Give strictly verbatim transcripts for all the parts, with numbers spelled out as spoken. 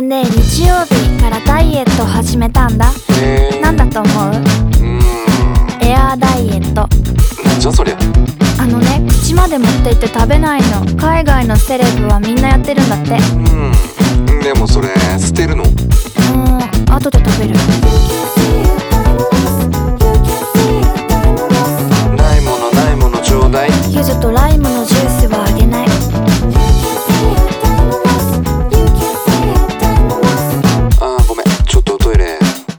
ねえ日曜日からダイエット始めたんだ。 へー、 なんだと思う？ うーん、 エアーダイエット。 なんじゃそりゃ。 あのね、口まで持って行って食べないの。海外のセレブはみんなやってるんだって。 うん、でもそれ捨てるの？ うーん、後で食べる。 ないものないものちょうだい。 柚子とライムのジュースはあげない。 あーごめん、ちょっとトイレ。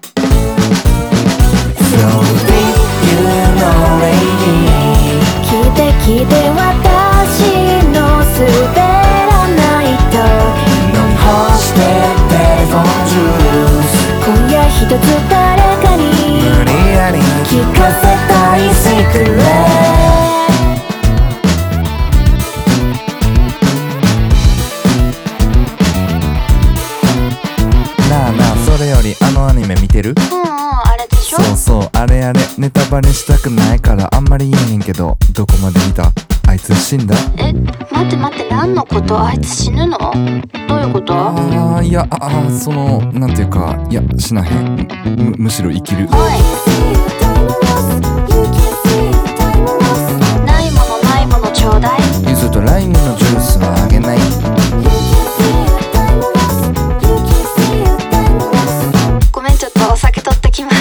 聞いて聞いて私の滑らないと飲み干してテレフォンジュース。今夜一つ誰かに無理やり聞かせたいシークレット。なあなあ、それよりあのアニメ見てる？ うんうん、あれでしょ。 そうそう、あれあれ、ネタバレしたくないからあんまり言えへんけど、どこまで見た？あいつ死んだ？ え、待って待って、何のこと？あいつ死ぬの？どういうこと？ ああ、いや、ああ、その、なんていうか、いや、死なへん。む、むしろ生きる。 おい、ないものないものちょうだい。 柚子とライムのジュースはあげない。 ごめん、ちょっとお酒取ってきます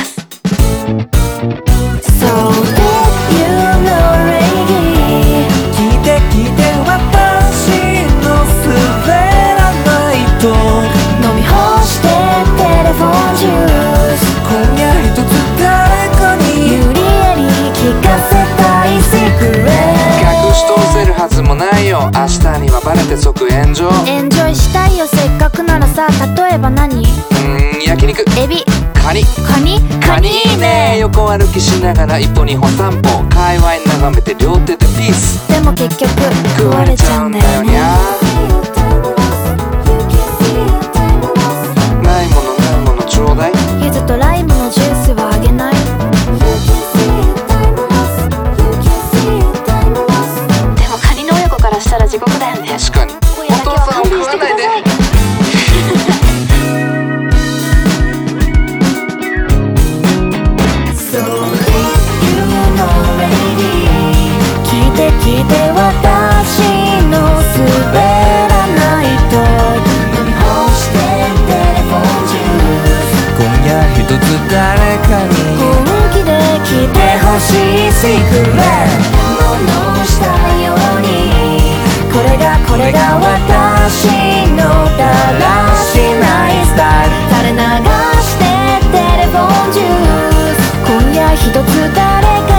。So that you know lady、 聞いて聞いて、私の滑らないと飲み干してテレフォンジュース。 今夜一つ誰かに無理やり聞かせたいシークレッ隠し通せるはずもないよ。明日にはバレて即炎上。 ト。エンジョイしたいよ、せっかくならさ。例えば何？ うーん、焼肉、 エビ、 カニ。 カニ、 カニいいね。横歩きしながら一歩二歩三歩、界隈眺めて両手でピース。 でも結局食われちゃうんだよね。 ないものないものちょうだい。 柚子とライムのジュースはあげない。でもカニの親子からしたら地獄だよね。 確かに。お父さんを食わないで。 聞いて聞いて私の滑らないと飲み干してテレフォンジュース。 今夜一つ誰かに本気で聞いてほしいシークレット。物したようにこれがこれが私のだらしないスタイル。垂れ流してテレフォンジュース。今夜一つ誰か